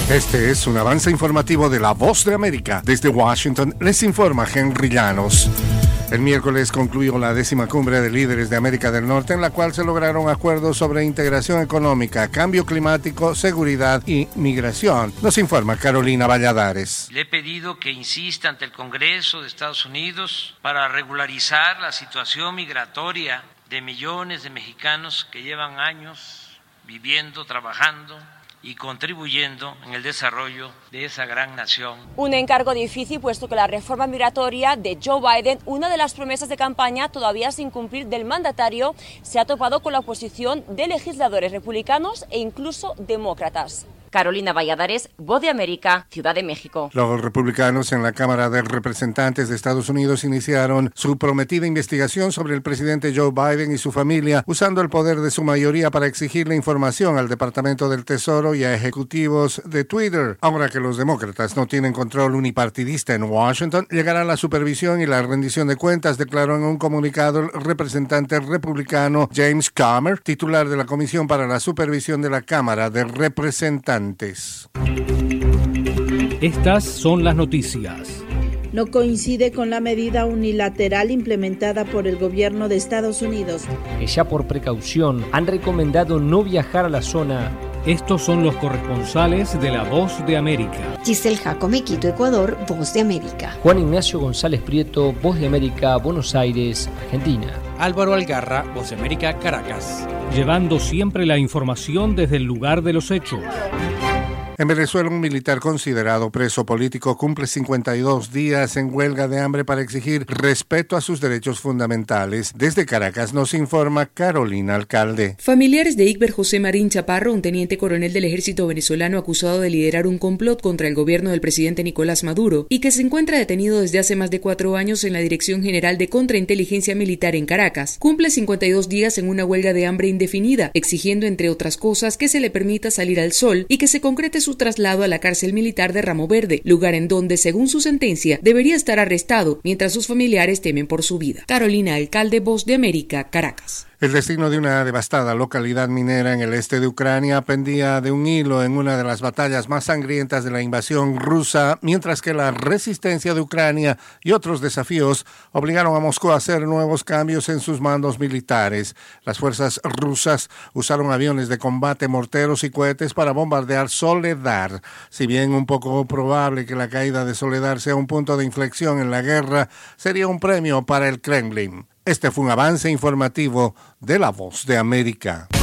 Este es un avance informativo de La Voz de América. Desde Washington les informa Henry Llanos. El miércoles concluyó la 10ª cumbre de líderes de América del Norte, en la cual se lograron acuerdos sobre integración económica, cambio climático, seguridad y migración. Nos informa Carolina Valladares. Le he pedido que insista ante el Congreso de Estados Unidos para regularizar la situación migratoria de millones de mexicanos que llevan años viviendo, trabajando y contribuyendo en el desarrollo de esa gran nación. Un encargo difícil, puesto que la reforma migratoria de Joe Biden, una de las promesas de campaña todavía sin cumplir del mandatario, se ha topado con la oposición de legisladores republicanos e incluso demócratas. Carolina Valladares, Voz de América, Ciudad de México. Los republicanos en la Cámara de Representantes de Estados Unidos iniciaron su prometida investigación sobre el presidente Joe Biden y su familia, usando el poder de su mayoría para exigirle información al Departamento del Tesoro y a ejecutivos de Twitter. Ahora que los demócratas no tienen control unipartidista en Washington, llegará la supervisión y la rendición de cuentas, declaró en un comunicado el representante republicano James Comer, titular de la Comisión para la Supervisión de la Cámara de Representantes. Estas son las noticias. No coincide con la medida unilateral implementada por el gobierno de Estados Unidos. Ya por precaución han recomendado no viajar a la zona. Estos son los corresponsales de La Voz de América. Giselle Jacome, Quito, Ecuador, Voz de América. Juan Ignacio González Prieto, Voz de América, Buenos Aires, Argentina. Álvaro Algarra, Voz de América, Caracas. Llevando siempre la información desde el lugar de los hechos. En Venezuela, un militar considerado preso político cumple 52 días en huelga de hambre para exigir respeto a sus derechos fundamentales. Desde Caracas nos informa Carolina Alcalde. Familiares de Igber José Marín Chaparro, un teniente coronel del ejército venezolano acusado de liderar un complot contra el gobierno del presidente Nicolás Maduro y que se encuentra detenido desde hace más de 4 años en la Dirección General de Contrainteligencia Militar en Caracas, cumple 52 días en una huelga de hambre indefinida, exigiendo, entre otras cosas, que se le permita salir al sol y que se concrete su traslado a la cárcel militar de Ramo Verde, lugar en donde, según su sentencia, debería estar arrestado, mientras sus familiares temen por su vida. Carolina Alcalde, Voz de América, Caracas. El destino de una devastada localidad minera en el este de Ucrania pendía de un hilo en una de las batallas más sangrientas de la invasión rusa, mientras que la resistencia de Ucrania y otros desafíos obligaron a Moscú a hacer nuevos cambios en sus mandos militares. Las fuerzas rusas usaron aviones de combate, morteros y cohetes para bombardear Soledar. Si bien un poco probable que la caída de Soledar sea un punto de inflexión en la guerra, sería un premio para el Kremlin. Este fue un avance informativo de La Voz de América.